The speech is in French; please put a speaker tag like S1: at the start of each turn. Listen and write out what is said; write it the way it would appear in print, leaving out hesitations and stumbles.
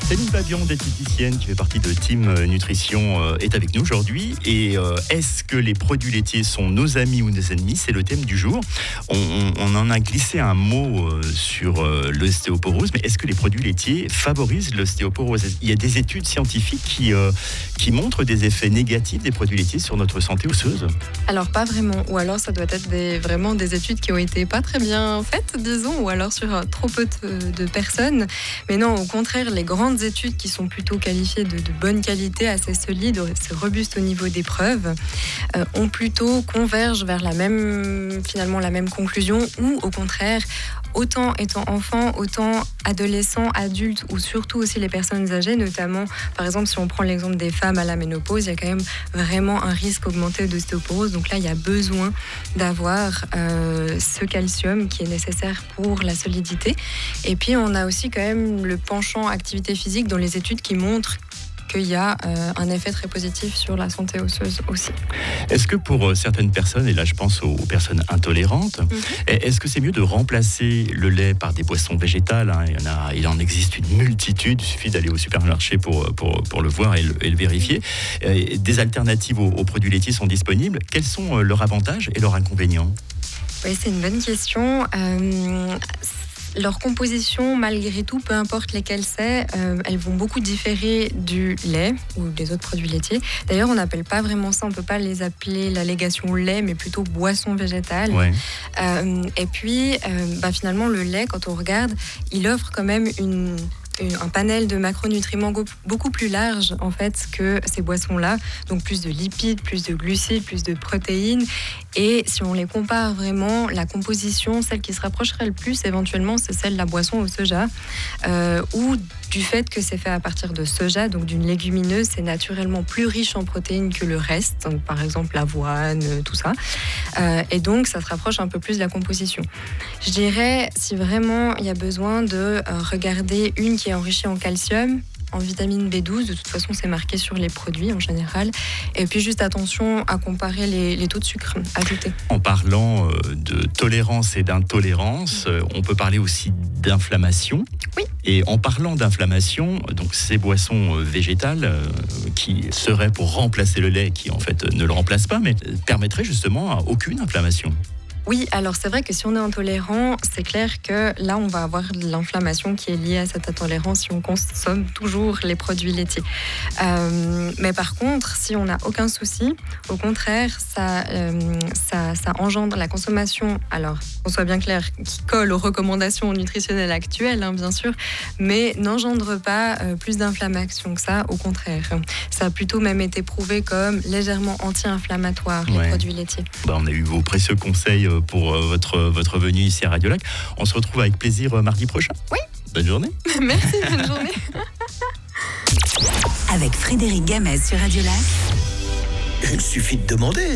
S1: Céline Babian, diététicienne qui fait partie de Team Nutrition, est avec nous aujourd'hui. Et est-ce que les produits laitiers sont nos amis ou nos ennemis? C'est le thème du jour. On en a glissé un mot sur l'ostéoporose, mais est-ce que les produits laitiers favorisent l'ostéoporose? Il y a des études scientifiques qui montrent des effets négatifs des produits laitiers sur notre santé osseuse?
S2: Alors pas vraiment, ou alors ça doit être vraiment des études qui ont été pas très bien faites, disons, ou alors sur trop peu de personnes. Mais non, au contraire, les grandes études qui sont plutôt qualifiées de bonne qualité, assez solides, assez robustes au niveau des preuves, ont plutôt convergent vers la même conclusion, ou au contraire, autant étant enfant, autant adolescent, adulte, ou surtout aussi les personnes âgées, notamment, par exemple, si on prend l'exemple des femmes à la ménopause, il y a quand même vraiment un risque augmenté d'ostéoporose. Donc là, il y a besoin d'avoir ce calcium qui est nécessaire pour la solidité. Et puis, on a aussi quand même le penchant activité physique dans les études qui montrent qu'il y a un effet très positif sur la santé osseuse aussi.
S1: Est-ce que pour certaines personnes, et là je pense aux personnes intolérantes, est-ce que c'est mieux de remplacer le lait par des boissons végétales? Il en existe une multitude, il suffit d'aller au supermarché pour le voir et le vérifier. Des alternatives aux produits laitiers sont disponibles. Quels sont leurs avantages et leurs inconvénients?
S2: Oui, c'est une bonne question. Leur composition, malgré tout, peu importe lesquelles c'est, elles vont beaucoup différer du lait ou des autres produits laitiers. D'ailleurs, on n'appelle pas vraiment ça, on ne peut pas les appeler l'allégation lait, mais plutôt boisson végétale.
S1: Ouais.
S2: Et puis, finalement, le lait, quand on regarde, il offre quand même un panel de macronutriments beaucoup plus large en fait que ces boissons-là, donc plus de lipides, plus de glucides, plus de protéines. Et si on les compare vraiment, la composition, celle qui se rapprocherait le plus éventuellement, c'est celle de la boisson au soja, ou du fait que c'est fait à partir de soja, donc d'une légumineuse, c'est naturellement plus riche en protéines que le reste, donc par exemple l'avoine, tout ça. Et donc ça se rapproche un peu plus de la composition. Je dirais, si vraiment il y a besoin de regarder une qui est enrichie en calcium, en vitamine B12, de toute façon c'est marqué sur les produits en général, et puis juste attention à comparer les taux de sucre ajoutés. En
S1: parlant de tolérance et d'intolérance, on peut parler aussi d'inflammation.
S2: Oui.
S1: Et en parlant d'inflammation, donc ces boissons végétales qui seraient pour remplacer le lait, qui en fait ne le remplacent pas, mais permettraient justement à aucune inflammation.
S2: Oui, alors c'est vrai que si on est intolérant, c'est clair que là, on va avoir de l'inflammation qui est liée à cette intolérance si on consomme toujours les produits laitiers. Mais par contre, si on n'a aucun souci, au contraire, ça engendre la consommation, alors qu'on soit bien clair, qui colle aux recommandations nutritionnelles actuelles, bien sûr, mais n'engendre pas plus d'inflammation que ça, au contraire. Ça a plutôt même été prouvé comme légèrement anti-inflammatoire, les produits laitiers.
S1: On a eu vos précieux conseils pour votre venue ici à Radio Lac. On se retrouve avec plaisir mardi prochain.
S2: Oui.
S1: Bonne journée.
S2: Merci, bonne journée.
S3: Avec Frédéric Gamez sur Radio Lac.
S4: Il suffit de demander.